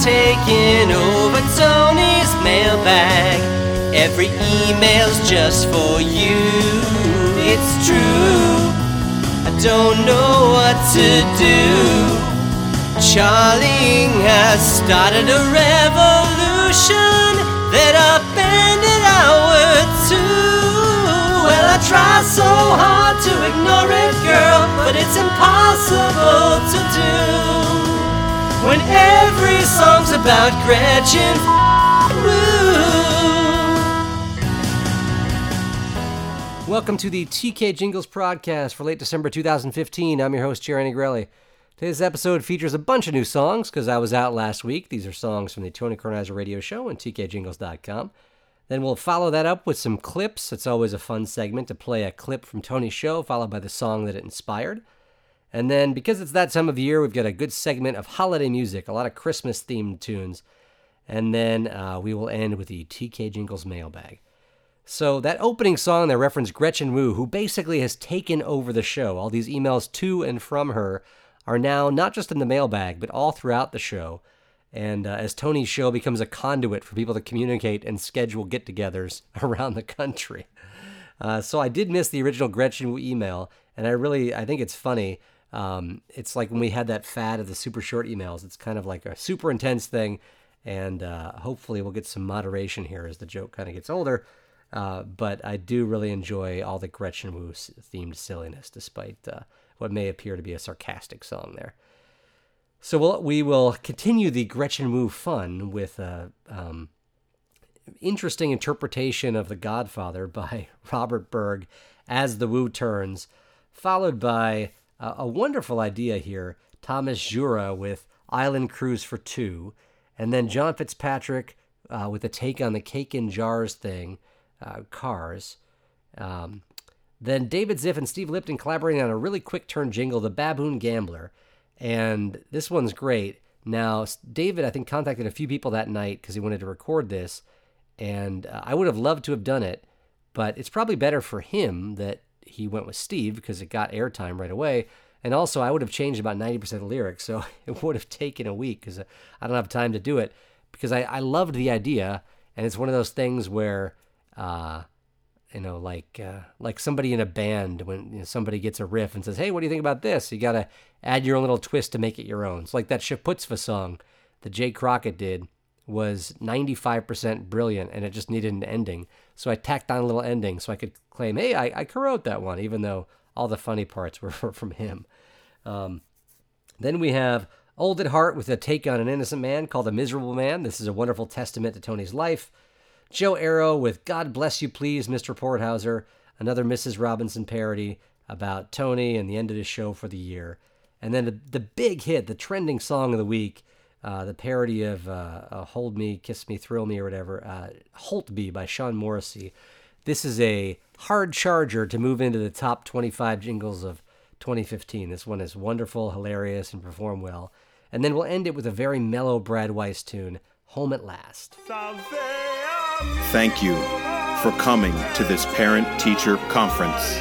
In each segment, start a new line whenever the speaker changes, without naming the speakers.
taking over Tony's mailbag. Every email's just for you. It's true, I don't know what to do. Charlie has started a revolution that upended our two. Well, I try so hard to ignore it, girl, but it's impossible to do when every song's about Gretchen Woo. Welcome to the TK Jingles podcast for late December 2015. I'm your host, Jerry Negrelli. Today's episode features a bunch of new songs because I was out last week. These are songs from the Tony Kornheiser radio show on tkjingles.com. Then we'll follow that up with some clips. It's always a fun segment to play a clip from Tony's show, followed by the song that it inspired. And then, because it's that time of year, we've got a good segment of holiday music, a lot of Christmas-themed tunes. And then we will end with the TK Jingles mailbag. So that opening song that referenced Gretchen Woo, who basically has taken over the show. All these emails to and from her are now not just in the mailbag, but all throughout the show. And as Tony's show becomes a conduit for people to communicate and schedule get-togethers around the country. So I did miss the original Gretchen Woo email, and I think it's funny. It's like when we had that fad of the super short emails. It's kind of like a super intense thing, and hopefully we'll get some moderation here as the joke kind of gets older. But I do really enjoy all the Gretchen Woo-themed silliness, despite what may appear to be a sarcastic song there. So we will continue the Gretchen Woo fun with interesting interpretation of The Godfather by Robert Berg as the Woo turns, followed by a wonderful idea here, Thomas Jura with Island Cruise for Two, and then John Fitzpatrick with a take on the Cake in Jars thing, Cars. Then David Ziff and Steve Lipton collaborating on a really quick turn jingle, The Baboon Gambler. And this one's great. Now, David, I think, contacted a few people that night because he wanted to record this. And I would have loved to have done it, but it's probably better for him that he went with Steve because it got airtime right away. And also, I would have changed about 90% of the lyrics, so it would have taken a week because I don't have time to do it. Because I loved the idea, and it's one of those things where... like somebody in a band, when somebody gets a riff and says, hey, what do you think about this? You got to add your own little twist to make it your own. It's like that Shaputzva song that Jay Crockett did was 95% brilliant, and it just needed an ending. So I tacked on a little ending so I could claim, hey, I co-wrote that one, even though all the funny parts were from him. Then we have Old at Heart with a take on an innocent man called A Miserable Man. This is a wonderful testament to Tony's life. Joe Arrow with God Bless You Please, Mr. Porthauser, another Mrs. Robinson parody about Tony and the end of the show for the year. And then the big hit, the trending song of the week, the parody of Hold Me, Kiss Me, Thrill Me, or whatever, Holtby by Sean Morrissey. This is a hard charger to move into the top 25 jingles of 2015. This one is wonderful, hilarious, and performed well. And then we'll end it with a very mellow Brad Weiss tune, Home at Last.
Thank you for coming to this parent-teacher conference.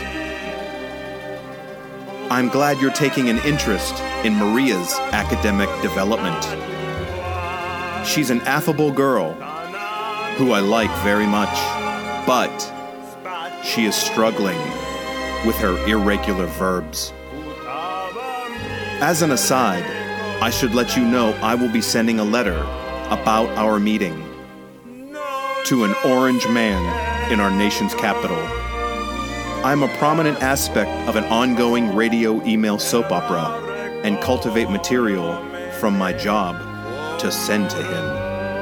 I'm glad you're taking an interest in Maria's academic development. She's an affable girl who I like very much, but she is struggling with her irregular verbs. As an aside, I should let you know I will be sending a letter about our meeting to an orange man in our nation's capital. I'm a prominent aspect of an ongoing radio email soap opera and cultivate material from my job to send to him.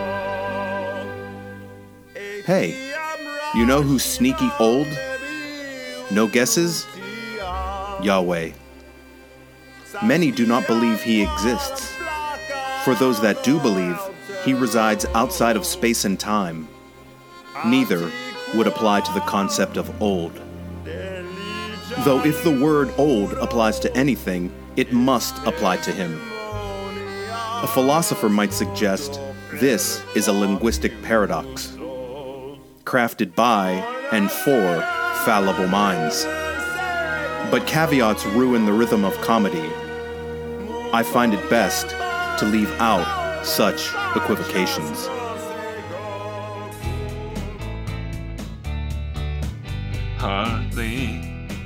Hey, you know who's sneaky old? No guesses? Yahweh. Many do not believe he exists. For those that do believe, he resides outside of space and time. Neither would apply to the concept of old. Though if the word old applies to anything, it must apply to him. A philosopher might suggest this is a linguistic paradox, crafted by and for fallible minds. But caveats ruin the rhythm of comedy. I find it best to leave out such equivocations.
Hardly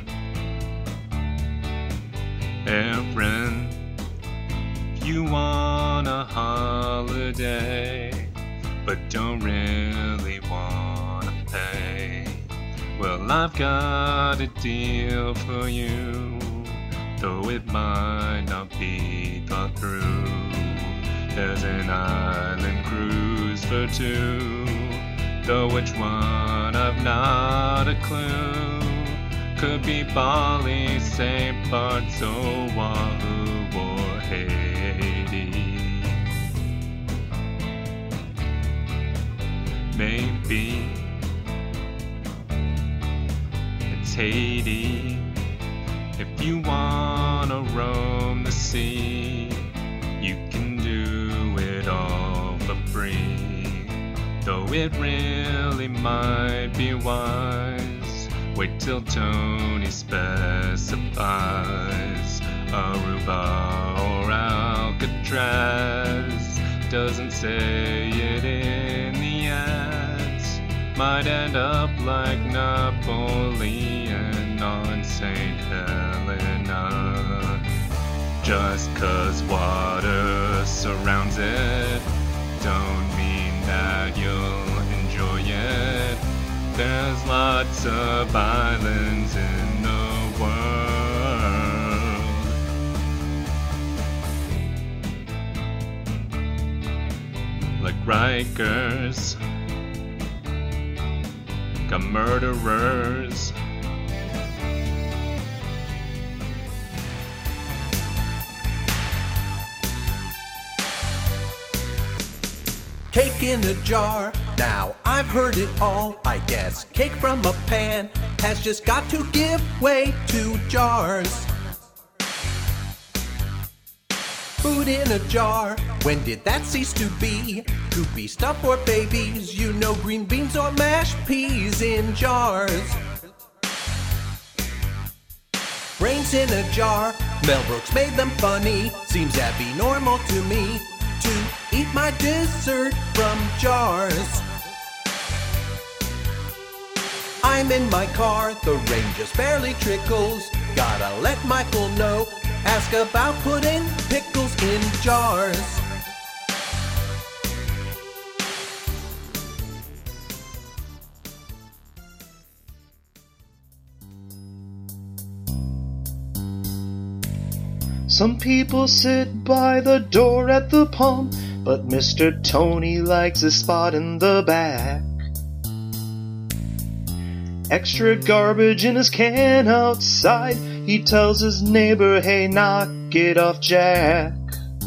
Aaron, you want a holiday, but don't really want to pay. Well, I've got a deal for you, though it might not be thought through. There's an island cruise for two, though which one I've not a clue. Could be Bali, St. Bart's, Oahu, or Haiti. Maybe it's Haiti. If you wanna roam the sea, you can do it all for free. Though it really might be wise, wait till Tony specifies. Aruba or Alcatraz, doesn't say it in the ads. Might end up like Napoleon on St. Helena. Just 'cause water surrounds it, don't mean that you'll enjoy it. There's lots of islands in the world. Like Rikers, got murderers.
Cake in a jar, now I've heard it all, I guess. Cake from a pan has just got to give way to jars. Food in a jar, when did that cease to be? Goopy stuff for babies, you know, green beans or mashed peas in jars. Brains in a jar, Mel Brooks made them funny. Seems that'd be normal to me, to eat my dessert from jars. I'm in my car, the rain just barely trickles. Gotta let Michael know, ask about putting pickles in jars.
Some people sit by the door at the pump, but Mr. Tony likes a spot in the back. Extra garbage in his can outside, he tells his neighbor, hey, knock it off, Jack.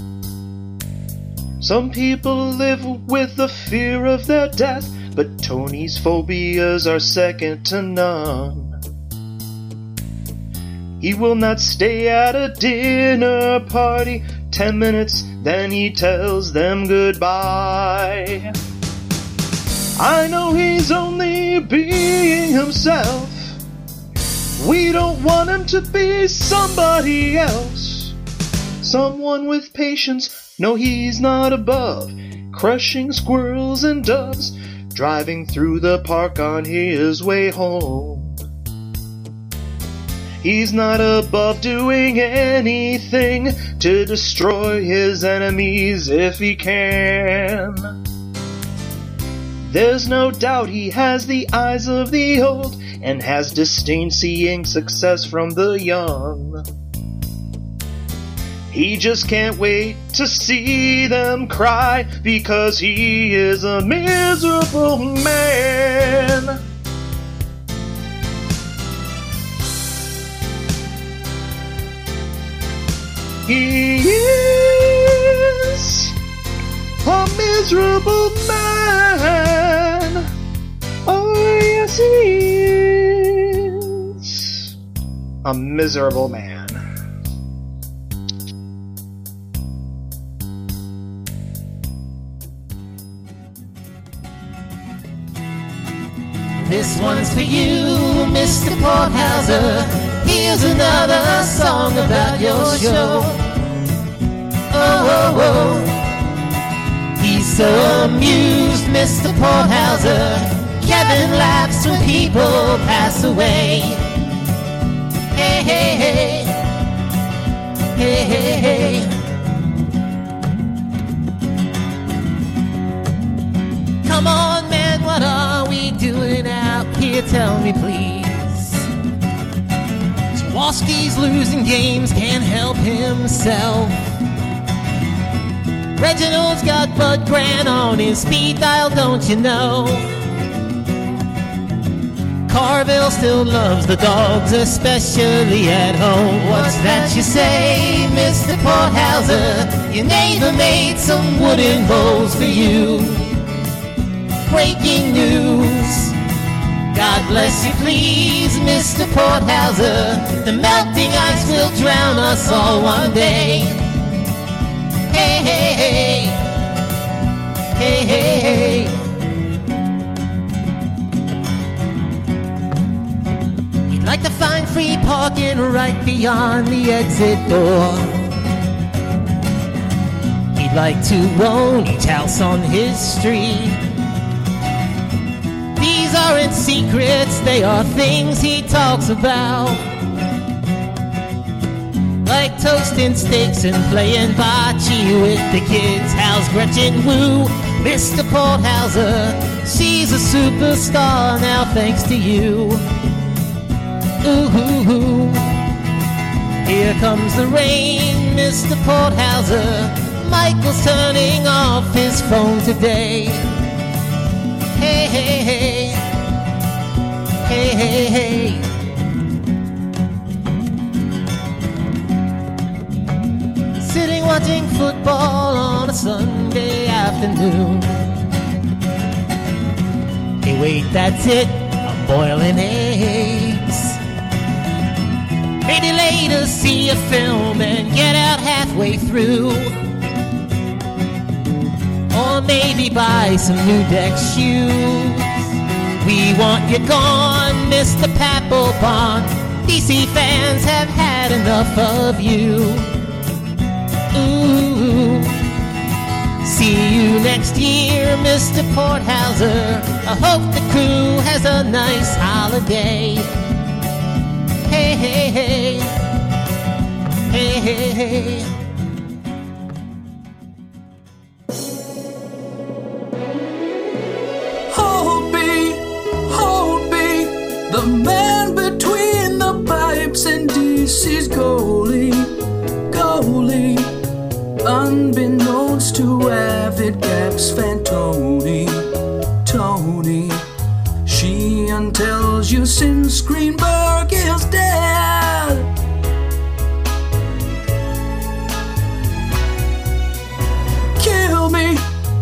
Some people live with the fear of their death, but Tony's phobias are second to none. He will not stay at a dinner party 10 minutes, then he tells them goodbye. I know he's only being himself. We don't want him to be somebody else. Someone with patience, no, he's not above crushing squirrels and doves, driving through the park on his way home. He's not above doing anything to destroy his enemies if he can. There's no doubt he has the eyes of the old and has disdain seeing success from the young. He just can't wait to see them cry because he is a miserable man. He is a miserable man. Oh, yes, he is a miserable man.
This one's for you, Mr. Porthauser. Here's another song about your show. Oh, oh, oh. so amused, Mr. Porthauser. Kevin laughs when people pass away. Hey, hey, hey. Hey, hey, hey. Come on, man, what are we doing out here? Tell me, please. Jaworski's losing games, can't help himself. Reginald's got Bud Grant on his speed dial, don't you know? Carville still loves the dogs, especially at home. What's that you say, Mr. Porthauser? Your neighbor made some wooden bowls for you. Breaking news. God bless you, please, Mr. Porthauser. The melting ice will drown us all one day. Hey, hey, hey. Hey, hey, hey. He'd like to find free parking right beyond the exit door. He'd like to own each house on his street. These aren't secrets, they are things he talks about. Like toasting steaks and playing bocce with the kids. How's Gretchen Wu, Mr. Porthauser? She's a superstar now thanks to you. Ooh, here comes the rain, Mr. Porthauser. Michael's turning off his phone today. Hey, hey, hey. Hey, hey, hey. Sitting watching football on a Sunday afternoon. Hey, wait, that's it. I'm boiling eggs. Maybe later see a film and get out halfway through. Or maybe buy some new deck shoes. We want you gone, Mr. Papelbon. DC fans have had enough of you. Ooh. See you next year, Mr. Porthauser. I hope the crew has a nice holiday. Hey, hey, hey. Hey, hey, hey.
The man between the pipes and DC's goalie. Unbeknownst to avid Caps fan Tony. She untells you since Greenberg is dead. Kill me.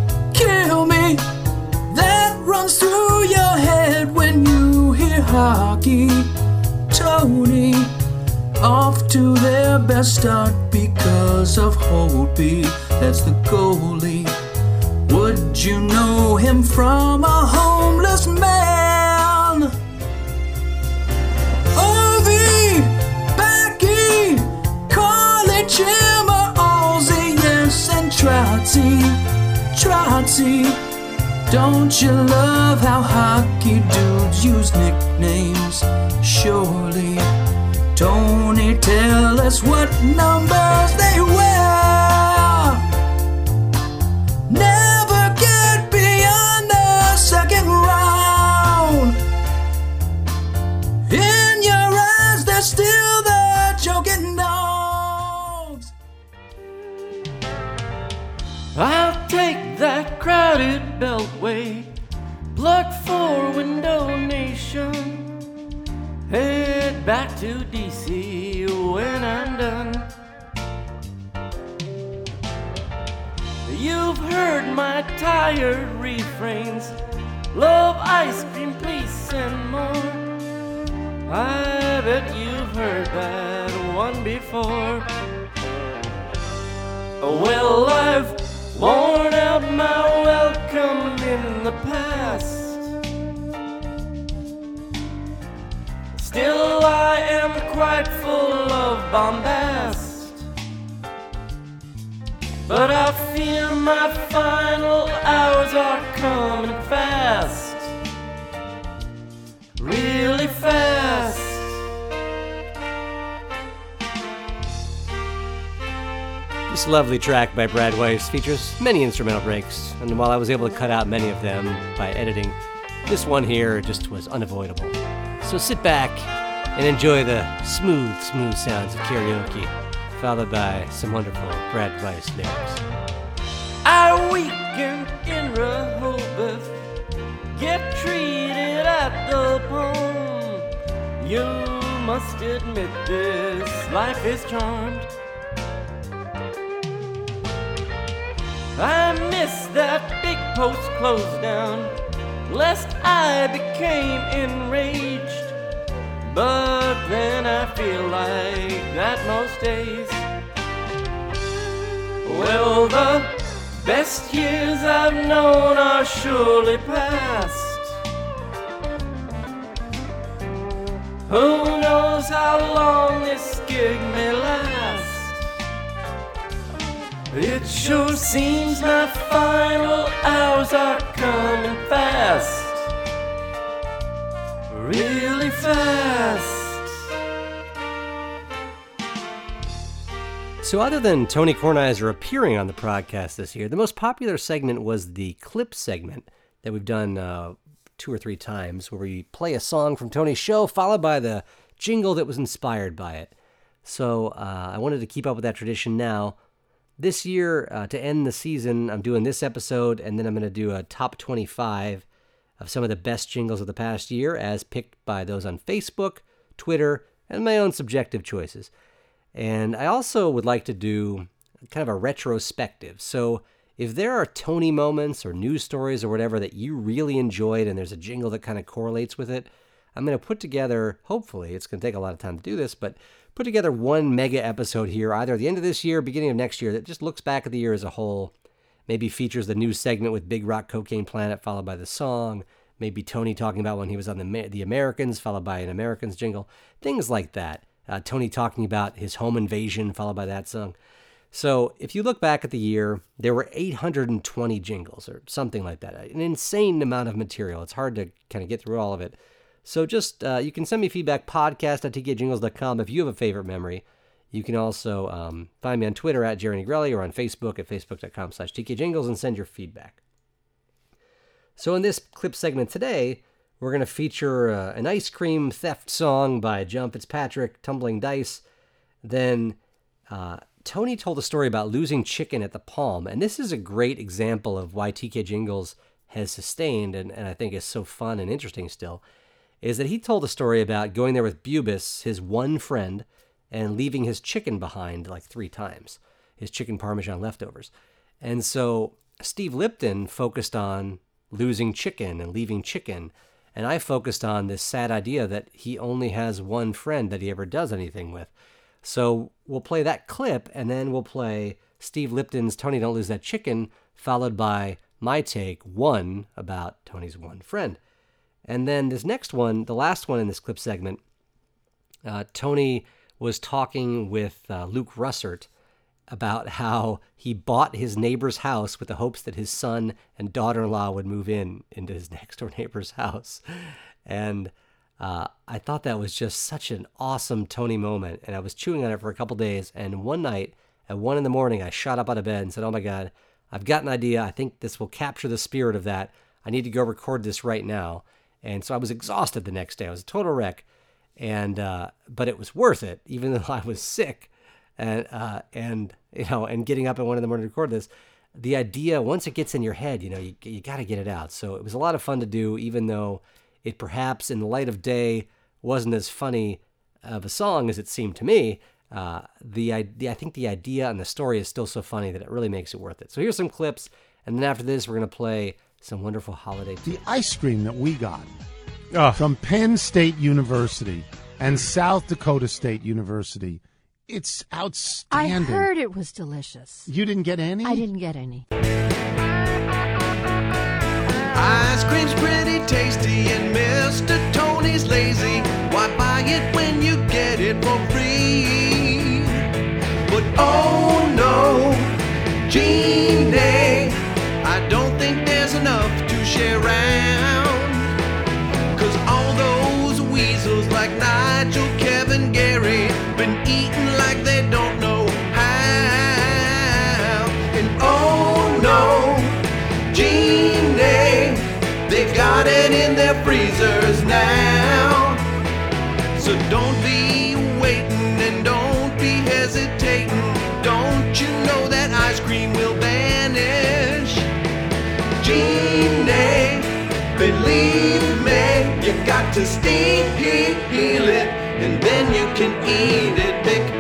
That runs through your head when you hear hockey. Tony, off to their best start because of Holtby. That's the goalie. Would you know him from a homeless man? Ovi, Becky, Carly, Jimmer, Ozzy, yes, and Trotzy. Don't you love how hockey dudes use nicknames? Surely. Tony, tell us what numbers they wear. Never get beyond the second round. In your eyes, they're still the choking dogs.
I'll take that crowded beltway, blood for window nation. Head back to DC when I'm done. You've heard my tired refrains, love, ice cream, peace, and more. I bet you've heard that one before. Well, I've worn out my welcome in the past. Still I am quite full of bombast. but I fear my final hours are coming fast, really fast.
This lovely track by Brad Weiss features many instrumental breaks, and while I was able to cut out many of them by editing, this one here just was unavoidable. So sit back and enjoy the smooth, smooth sounds of karaoke, followed by some wonderful Brad Weiss lyrics.
Our weekend in Rehoboth, get treated at the Palm. You must admit this life is charmed. I miss that big post closed down, lest I became enraged. But then I feel like that most days. Well, the best years I've known are surely past. Who knows how long this gig may last? It sure seems my final hours are coming fast, really fast.
So other than Tony Kornheiser appearing on the podcast this year, the most popular segment was the clip segment that we've done 2 or 3 times, where we play a song from Tony's show followed by the jingle that was inspired by it. So I wanted to keep up with that tradition now. This year, to end the season, I'm doing this episode, and then I'm going to do a top 25 of some of the best jingles of the past year, as picked by those on Facebook, Twitter, and my own subjective choices. And I also would like to do kind of a retrospective. So if there are Tony moments or news stories or whatever that you really enjoyed, and there's a jingle that kind of correlates with it, I'm going to put together, hopefully, it's going to take a lot of time to do this, but put together one mega episode here, either at the end of this year or beginning of next year, that just looks back at the year as a whole. Maybe features the news segment with Big Rock Cocaine Planet, followed by the song. Maybe Tony talking about when he was on the Americans, followed by an Americans jingle. Things like that. Tony talking about his home invasion, followed by that song. So if you look back at the year, there were 820 jingles or something like that. An insane amount of material. It's hard to kind of get through all of it. So just, you can send me feedback, podcast@tkjingles.com if you have a favorite memory. You can also find me on Twitter at Jerry Negrelli or on Facebook at facebook.com/tkjingles and send your feedback. So in this clip segment today, we're going to feature an ice cream theft song by John Fitzpatrick, Tumbling Dice. Then Tony told a story about losing chicken at the Palm, and this is a great example of why TK Jingles has sustained, and I think is so fun and interesting still, is that he told a story about going there with Bubis, his one friend, and leaving his chicken behind like 3 times, his chicken parmesan leftovers. And so Steve Lipton focused on losing chicken and leaving chicken, and I focused on this sad idea that he only has one friend that he ever does anything with. So we'll play that clip, and then we'll play Steve Lipton's Tony Don't Lose That Chicken, followed by my take, 1, about Tony's one friend. And then this next one, the last one in this clip segment, Tony was talking with Luke Russert about how he bought his neighbor's house with the hopes that his son and daughter-in-law would move into his next-door neighbor's house. And I thought that was just such an awesome Tony moment, and I was chewing on it for a couple days, and one night at 1 a.m, I shot up out of bed and said, oh my God, I've got an idea. I think this will capture the spirit of that. I need to go record this right now. And so I was exhausted the next day. I was a total wreck, and but it was worth it, even though I was sick, and getting up at 1 a.m. to record this. The idea, once it gets in your head, you got to get it out. So it was a lot of fun to do, even though it perhaps in the light of day wasn't as funny of a song as it seemed to me. I think the idea and the story is still so funny that it really makes it worth it. So here's some clips, and then after this, we're going to play some wonderful holiday.
The ice cream that we got from Penn State University and South Dakota State University, it's outstanding.
I heard it was delicious.
You didn't get any?
I didn't get any.
Ice cream's pretty tasty and Mr. Tony's lazy. Why buy it when you get it for free? But oh no, around. 'Cause all those weasels like Nigel, Kevin, Gary been eating like they don't know how. And oh no, Genie, they've got it in their freezers now. So don't be waiting and don't be hesitating. Don't you know that ice cream will vanish? Genie, believe me, you got to steam heal it, and then you can eat it,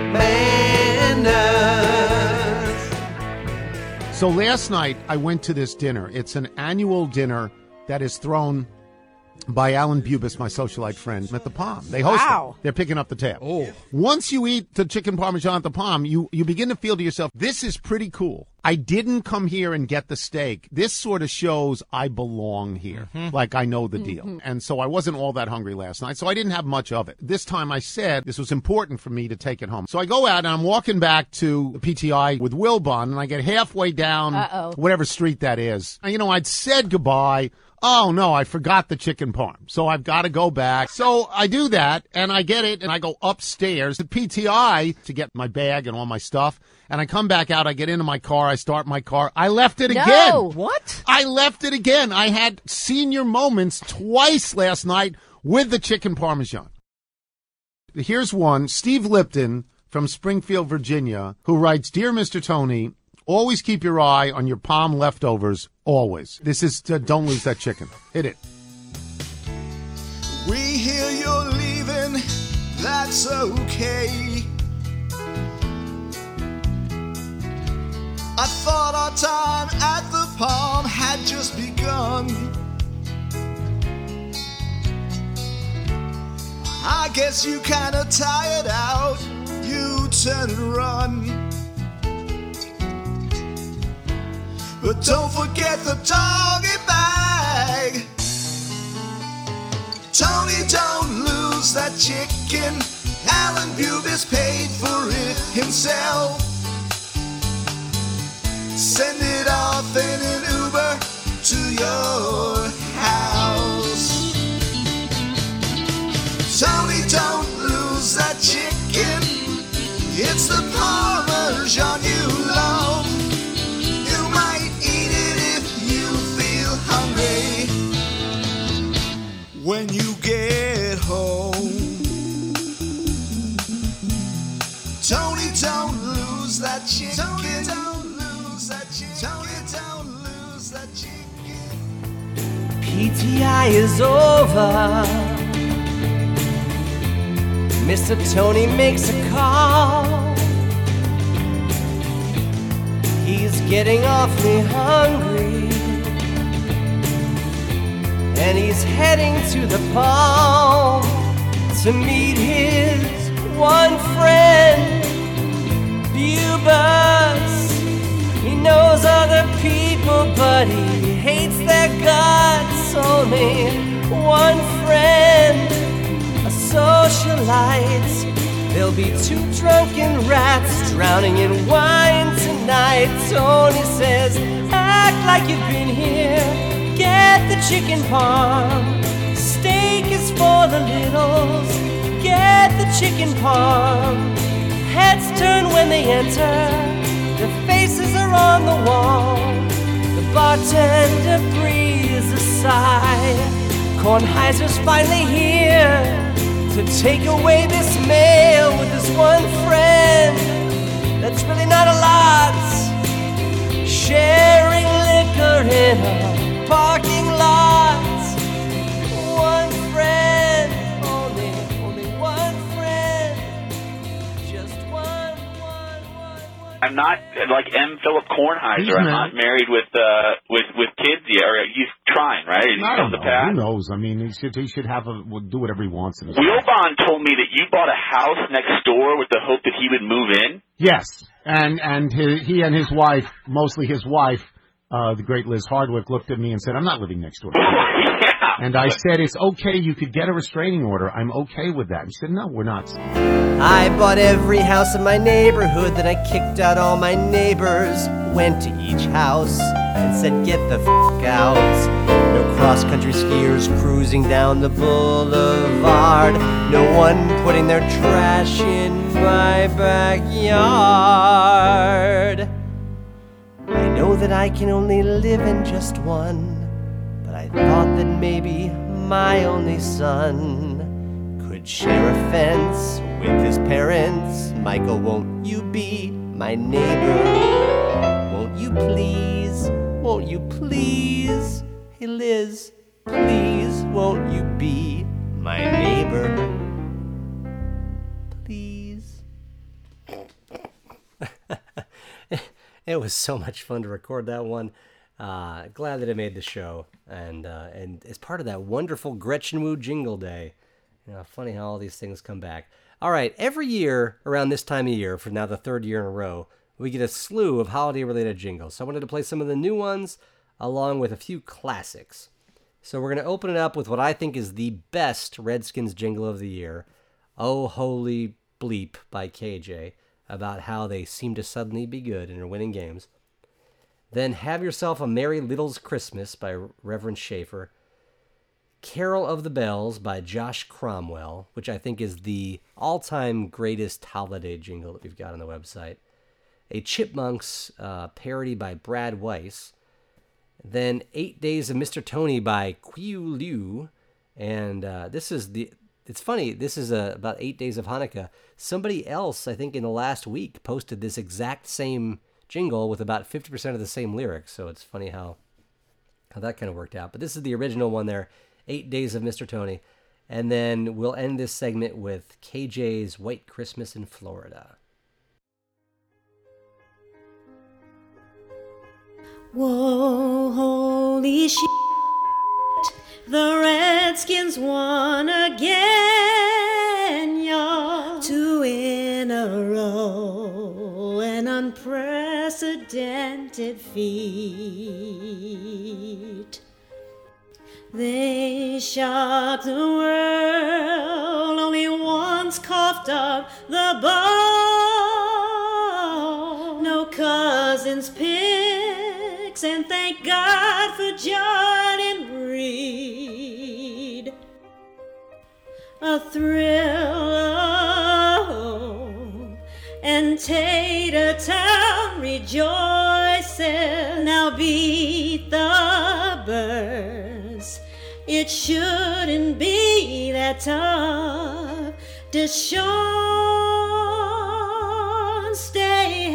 McManus.
So last night I went to this dinner. It's an annual dinner that is thrown by Alan Bubis, my socialite friend, at the Palm. They host it. They're picking up the tab.
Oh.
Once you eat the chicken parmesan at the Palm, you begin to feel to yourself, this is pretty cool. I didn't come here and get the steak. This sort of shows I belong here. Like I know the deal. And so I wasn't all that hungry last night, so I didn't have much of it. This time I said this was important for me to take it home. So I go out and I'm walking back to the PTI with Wilbon, and I get halfway down whatever street that is. And, I'd said goodbye. Oh, no, I forgot the chicken parm. So I've got to go back. So I do that, and I get it, and I go upstairs to PTI to get my bag and all my stuff. And I come back out, I get into my car, I start my car. I left it again.
What?
I left it again. I had senior moments twice last night with the chicken parmesan. Here's one, Steve Lipton from Springfield, Virginia, who writes, Dear Mr. Tony, always keep your eye on your Palm leftovers, always. This is, don't lose that chicken. Hit it.
We hear you're leaving, that's okay. I thought our time at the Palm had just begun. I guess you kinda tired out, you turn and run. But don't forget the doggy bag. Tony, don't lose that chicken. Alan Bubis paid for it himself. Send it off in an Uber to your house. Tony, don't lose that chicken. It's the Parmesan you love. You might eat it if you feel hungry when you get home. Tony, don't lose that chicken. Tony, don't lose that chicken. Tony, don't lose that chicken.
PTI is over. Mr. Tony makes a call. He's getting awfully hungry, and he's heading to the Palm to meet his one friend, Bubis. He knows other people, but he hates their guts. Only one friend, a socialite. There'll be two drunken rats drowning in wine tonight. Tony says, act like you've been here. Get the chicken parm. Steak is for the littles. Get the chicken parm. Heads turn when they enter. Their faces are on the wall. The bartender breathes a sigh. Kornheiser's finally here to take away this mail with his one friend. That's really not a lot. Sharing liquor in a parking lot. One friend, only one friend. Just one.
I'm not like M. Philip Kornheiser. I'm not married with kids yet. Or he's trying, right?
I don't know. Who knows? I mean, he should have do whatever he wants. In his
Wilbon told me that you bought a house next door with the hope that he would move in.
Yes, and he and his wife, mostly his wife, the great Liz Hardwick, looked at me and said, "I'm not living next door."
Yeah.
And I said, "It's okay. You could get a restraining order. I'm okay with that." He said, "No, we're not."
I bought every house in my neighborhood, then I kicked out all my neighbors. Went to each house and said, get the f*** out.
No cross-country skiers cruising down the boulevard. No one putting their trash in my backyard. I know that I can only live in just one, but I thought that maybe my only son could share a fence with his parents. Michael, won't you be my neighbor? Won't you please? Won't you please? Hey Liz, please, won't you be my neighbor? Please. It was so much fun to record that one. Glad that it made the show, and as part of that wonderful Gretchen Wu Jingle Day. Funny how all these things come back. All right, every year around this time of year, for now the third year in a row, we get a slew of holiday-related jingles. So I wanted to play some of the new ones, along with a few classics. So we're going to open it up with what I think is the best Redskins jingle of the year, Oh Holy Bleep by KJ, about how they seem to suddenly be good and are winning games. Then Have Yourself a Merry Little's Christmas by Reverend Schaefer. Carol of the Bells by Josh Cromwell, which I think is the all-time greatest holiday jingle that we've got on the website. A Chipmunks parody by Brad Weiss. Then 8 Days of Mr. Tony by Qiu Liu. And it's funny, this is about 8 Days of Hanukkah. Somebody else, I think in the last week, posted this exact same jingle with about 50% of the same lyrics. So it's funny how that kind of worked out. But this is the original one there, 8 Days of Mr. Tony. And then we'll end this segment with KJ's White Christmas in Florida.
Whoa, holy shit, the Redskins won again, y'all. 2 in a row, an unprecedented feat. They shocked the world, only once coughed up the ball. No Cousins picks, and thank God for Jordan Reed. A thrill, and Tater Town rejoices. Now beat the birds. It shouldn't be that tough. Deshaun, stay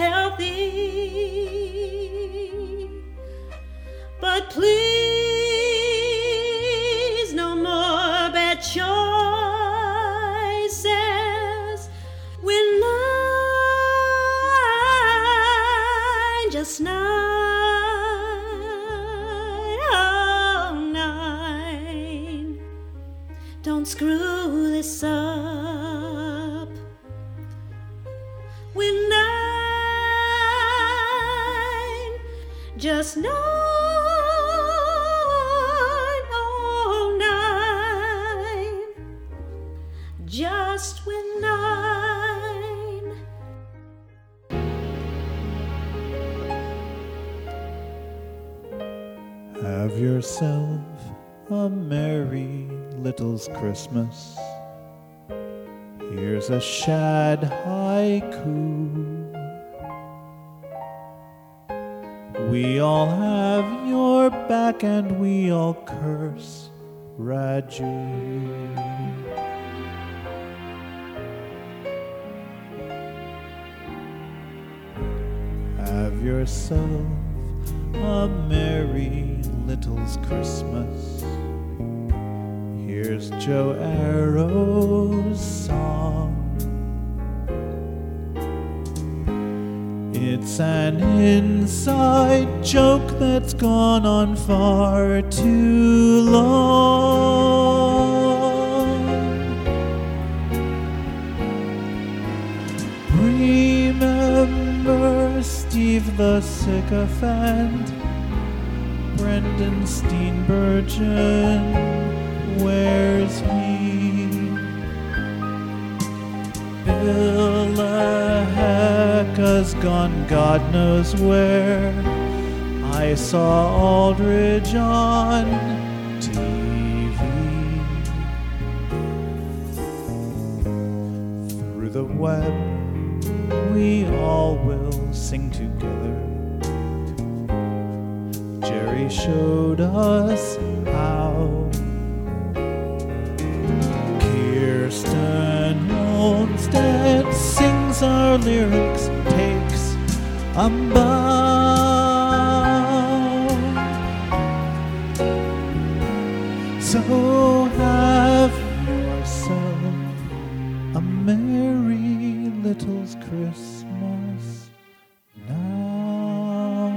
healthy. But please, no more bad choices. We're 9, just 9. Don't screw this up. We're 9, just 9, oh 9, just we're 9.
Have yourself a merry little's Christmas. Here's a shad haiku. We all have your back and we all curse Raju. Have yourself a merry little's Christmas. Here's Joe Arrow's song. It's an inside joke that's gone on far too long. Remember Steve the Sycophant, Brendan Steenburgen, where's he? Bill Lahecka's gone God knows where. I saw Aldridge on web, we all will sing together. Jerry showed us how. Kirsten Olmsted sings our lyrics, takes a bow. So have yourself a merry little Christmas now.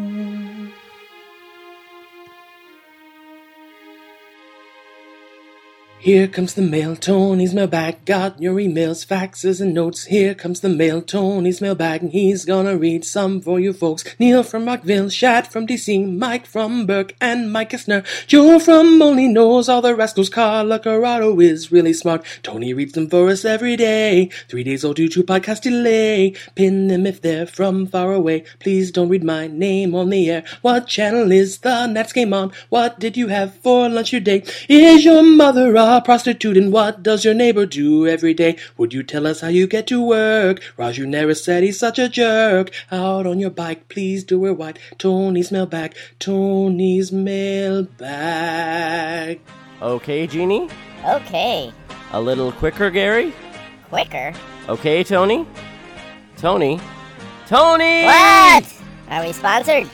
Here comes the mail, Tony's mailbag. Got your emails, faxes, and notes. Here comes the mail, Tony's mailbag. And he's gonna read some for you folks. Neil from Rockville, Shad from DC, Mike from Burke, and Mike Kessner. Joe from Only knows all the rascals. Carla Corrado is really smart. Tony reads them for us every day. 3 days old due to podcast delay. Pin them if they're from far away. Please don't read my name on the air. What channel is the Nats game on? What did you have for lunch today? Is your mother a prostitute, and what does your neighbor do every day? Would you tell us how you get to work? Raju Neris said he's such a jerk. Out on your bike, please do wear white. Tony's mailbag, Tony's mailbag.
Okay, Jeannie?
Okay.
A little quicker, Gary?
Quicker?
Okay, Tony? Tony? Tony!
What? Are we sponsored?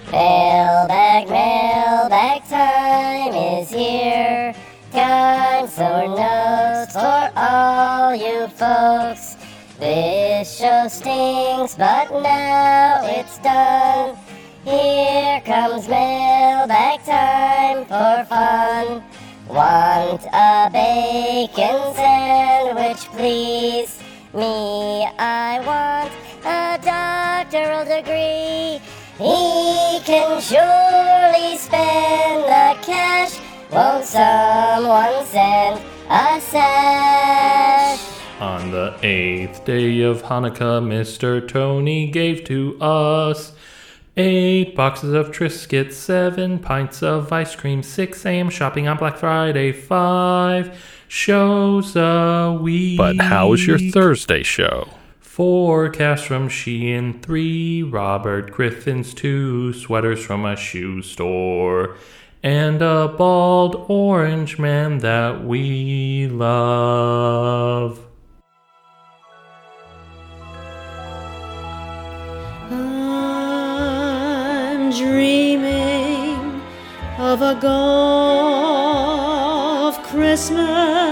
Mailbag time is here. Dinosaur notes for all you folks. This show stinks, but now it's done. Here comes mailbag time for fun. Want a bacon sandwich, please? Me, I want a doctoral degree. He can surely spend the cash. Won't someone send a sash?
On the 8th day of Hanukkah, Mr. Tony gave to us 8 boxes of Triscuits, 7 pints of ice cream, 6 a.m. shopping on Black Friday, 5 shows a week.
But how was your Thursday show?
4 casts from Shein, 3 Robert Griffins, 2 sweaters from a shoe store, and a bald orange man that we love.
I'm dreaming of a golf Christmas.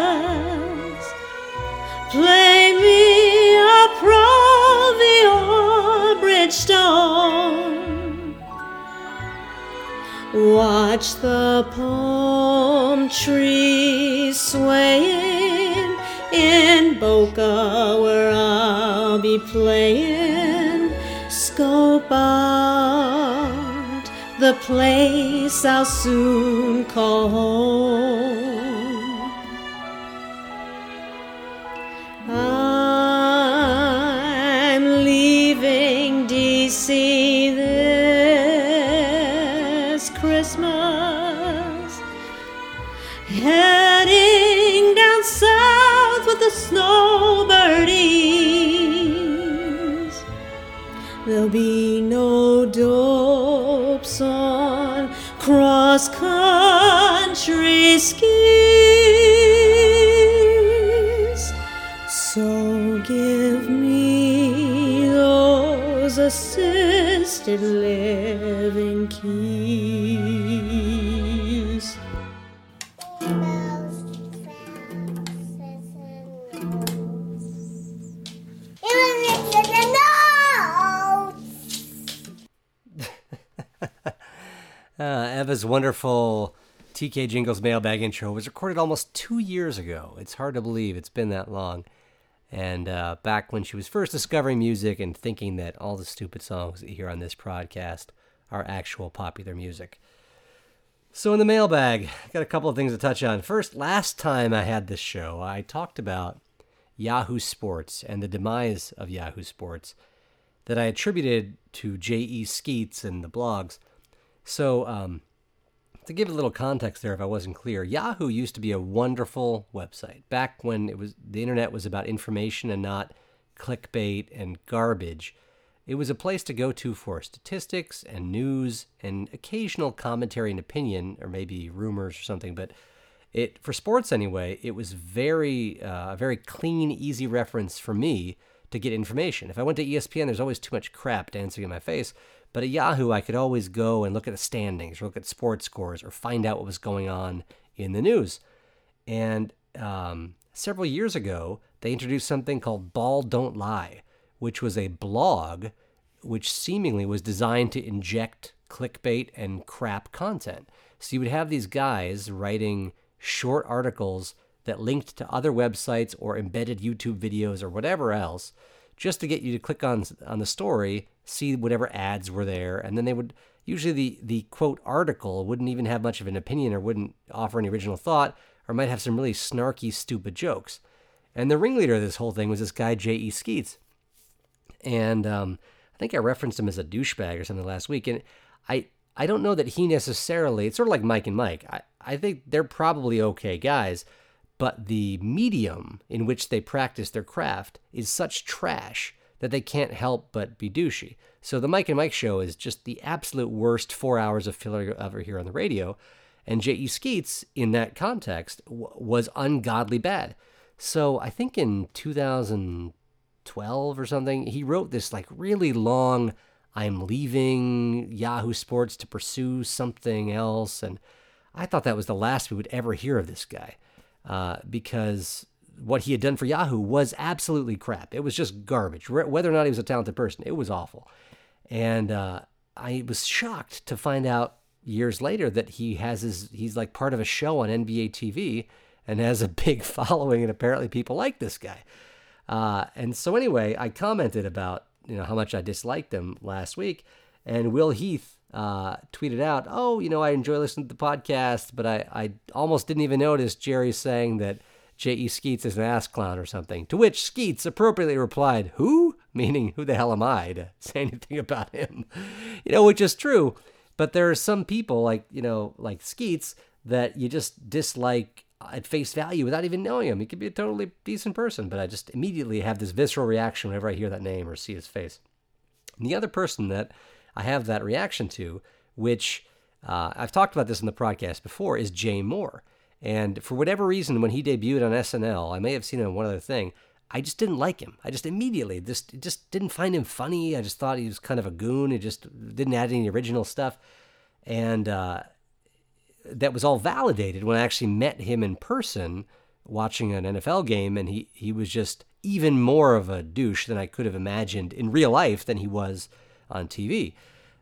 Play me a Provior Bridgestone. Watch the palm trees swaying in Boca where I'll be playing. Scope out the place I'll soon call home. I'm leaving D.C. this Christmas, heading down south with the snowbirdies. There'll be no dopes on cross-country skis. So give me those assisted living keys.
Eva's wonderful TK Jingles mailbag intro was recorded almost 2 years ago. It's hard to believe it's been that long. And back when she was first discovering music and thinking that all the stupid songs that you hear on this podcast are actual popular music. So in the mailbag, I got a couple of things to touch on. First, last time I had this show, I talked about Yahoo Sports and the demise of Yahoo Sports that I attributed to J.E. Skeets and the blogs. So, to give a little context there, if I wasn't clear, Yahoo used to be a wonderful website back when the internet was about information and not clickbait and garbage. It was a place to go to for statistics and news and occasional commentary and opinion, or maybe rumors or something. But for sports anyway, it was a very clean, easy reference for me to get information. If I went to ESPN, there's always too much crap dancing in my face. But at Yahoo, I could always go and look at the standings, or look at sports scores, or find out what was going on in the news. And several years ago, they introduced something called Ball Don't Lie, which was a blog which seemingly was designed to inject clickbait and crap content. So you would have these guys writing short articles that linked to other websites or embedded YouTube videos or whatever else, just to get you to click on the story, see whatever ads were there, and then they would, usually the quote article wouldn't even have much of an opinion or wouldn't offer any original thought, or might have some really snarky, stupid jokes. And the ringleader of this whole thing was this guy, J.E. Skeets. And I think I referenced him as a douchebag or something last week. And I don't know that he necessarily, it's sort of like Mike and Mike. I think they're probably okay guys, but the medium in which they practice their craft is such trash that they can't help but be douchey. So the Mike and Mike show is just the absolute worst 4 hours of filler you ever hear on the radio. And J.E. Skeets, in that context, was ungodly bad. So I think in 2012 or something, he wrote this like really long, I'm leaving Yahoo Sports to pursue something else. And I thought that was the last we would ever hear of this guy, because what he had done for Yahoo was absolutely crap. It was just garbage. Whether or not he was a talented person, it was awful. And I was shocked to find out years later that he's like part of a show on NBA TV and has a big following, and apparently people like this guy. And so anyway, I commented about how much I disliked him last week, and Will Heath tweeted out, I enjoy listening to the podcast, but I almost didn't even notice Jerry saying that J.E. Skeets is an ass clown or something. To which Skeets appropriately replied, who? Meaning, who the hell am I to say anything about him? Which is true. But there are some people like Skeets that you just dislike at face value without even knowing him. He could be a totally decent person, but I just immediately have this visceral reaction whenever I hear that name or see his face. And the other person that I have that reaction to, which I've talked about this in the podcast before, is Jay Moore. And for whatever reason, when he debuted on SNL, I may have seen him in one other thing, I just didn't like him. I just immediately just didn't find him funny. I just thought he was kind of a goon. He just didn't add any original stuff. And that was all validated when I actually met him in person watching an NFL game, and he was just even more of a douche than I could have imagined in real life than he was on TV.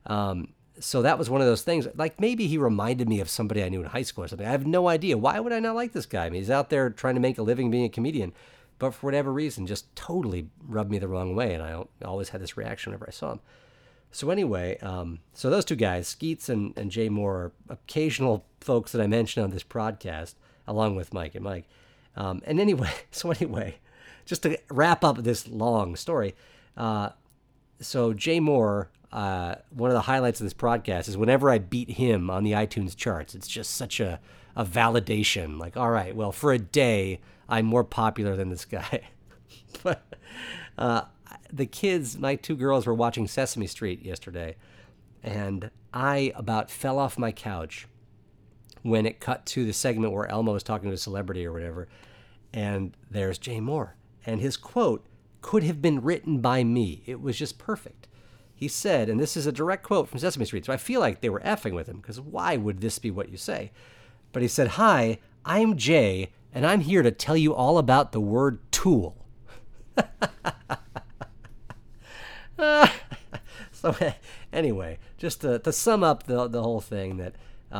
So that was one of those things. Like, maybe he reminded me of somebody I knew in high school or something. I have no idea. Why would I not like this guy? I mean, he's out there trying to make a living being a comedian, but for whatever reason, just totally rubbed me the wrong way, and I always had this reaction whenever I saw him. So anyway, so those two guys, Skeets and Jay Moore, are occasional folks that I mention on this podcast, along with Mike and Mike. And anyway, just to wrap up this long story, so Jay Moore, one of the highlights of this podcast is whenever I beat him on the iTunes charts, it's just such a validation. Like, all right, well, for a day, I'm more popular than this guy. But the kids, my two girls, were watching Sesame Street yesterday, and I about fell off my couch when it cut to the segment where Elmo was talking to a celebrity or whatever, and there's Jay Moore. And his quote could have been written by me. It was just perfect. He said, and this is a direct quote from Sesame Street, so I feel like they were effing with him, because why would this be what you say? But he said, "Hi, I'm Jay, and I'm here to tell you all about the word tool." So anyway, just to sum up the whole thing, that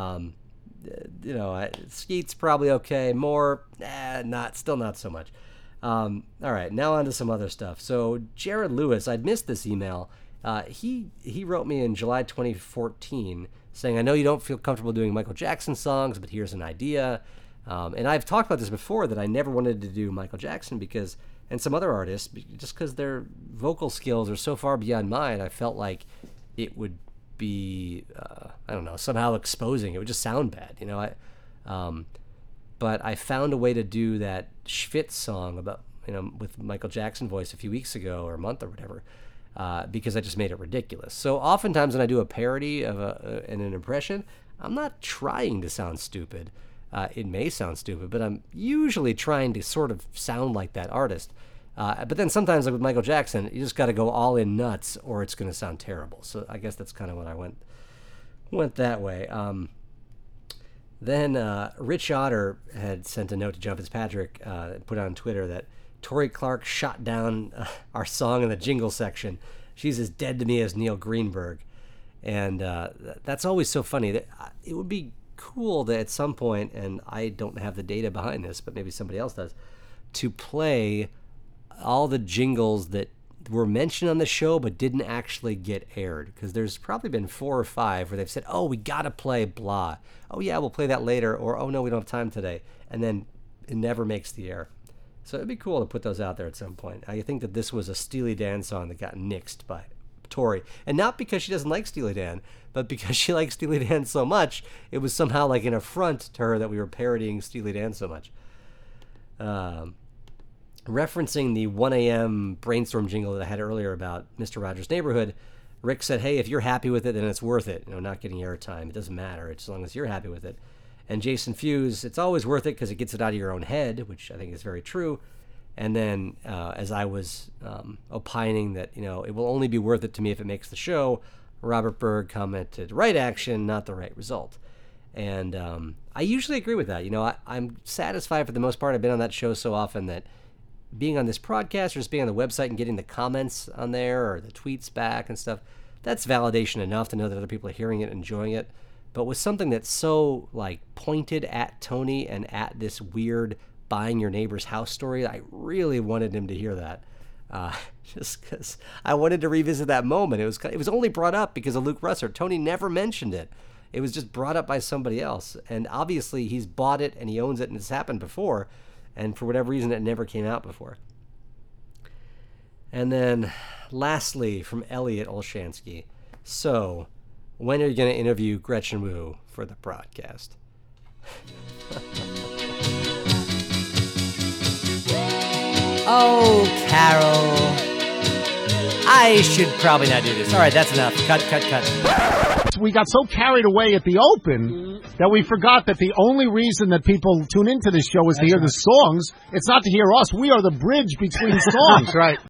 Skeet's probably okay. Moore, still not so much. All right, now on to some other stuff. So Jared Lewis, I'd missed this email. He wrote me in July 2014 saying, "I know you don't feel comfortable doing Michael Jackson songs, but here's an idea." And I've talked about this before, that I never wanted to do Michael Jackson and some other artists, just because their vocal skills are so far beyond mine. I felt like it would be, somehow exposing. It would just sound bad, But I found a way to do that Schwitz song about, with Michael Jackson voice a few weeks ago or a month or whatever, because I just made it ridiculous. So oftentimes when I do a parody of an impression, I'm not trying to sound stupid. It may sound stupid, but I'm usually trying to sort of sound like that artist. But then sometimes, like with Michael Jackson, you just got to go all in nuts, or it's going to sound terrible. So I guess that's kind of when I went that way. Then Rich Otter had sent a note to John Fitzpatrick, put on Twitter that Tori Clark shot down our song in the jingle section. She's as dead to me as Neil Greenberg. And that's always so funny. That it would be cool that at some point, and I don't have the data behind this, but maybe somebody else does, to play all the jingles that were mentioned on the show but didn't actually get aired, because there's probably been 4 or 5 where they've said, oh, we gotta play blah, oh yeah, we'll play that later, or oh no, we don't have time today, and then it never makes the air. So it'd be cool to put those out there at some point. I think that this was a Steely Dan song that got nixed by Tori, and not because she doesn't like Steely Dan, but because she likes Steely Dan so much, it was somehow like an affront to her that we were parodying Steely Dan so much. Referencing the 1 a.m. brainstorm jingle that I had earlier about Mr. Rogers' Neighborhood, Rick said, hey, if you're happy with it, then it's worth it. Not getting airtime. It doesn't matter. It's as long as you're happy with it. And Jason Fuse, it's always worth it because it gets it out of your own head, which I think is very true. And then as I was opining that, it will only be worth it to me if it makes the show, Robert Berg commented, right action, not the right result. And I usually agree with that. I'm satisfied for the most part. I've been on that show so often that being on this podcast or just being on the website and getting the comments on there or the tweets back and stuff, that's validation enough to know that other people are hearing it, enjoying it. But with something that's so pointed at Tony and at this weird buying your neighbor's house story, I really wanted him to hear that. Just because I wanted to revisit that moment. It was only brought up because of Luke Russer. Tony never mentioned it. It was just brought up by somebody else. And obviously he's bought it and he owns it and it's happened before. And for whatever reason, it never came out before. And then lastly, from Elliot Olshansky. So, when are you going to interview Gretchen Wu for the broadcast? Oh, Carol. I should probably not do this. All right, that's enough. Cut.
We got so carried away at the open that we forgot that the only reason that people tune into this show is to hear the songs. It's not to hear us. We are the bridge between songs.
Right.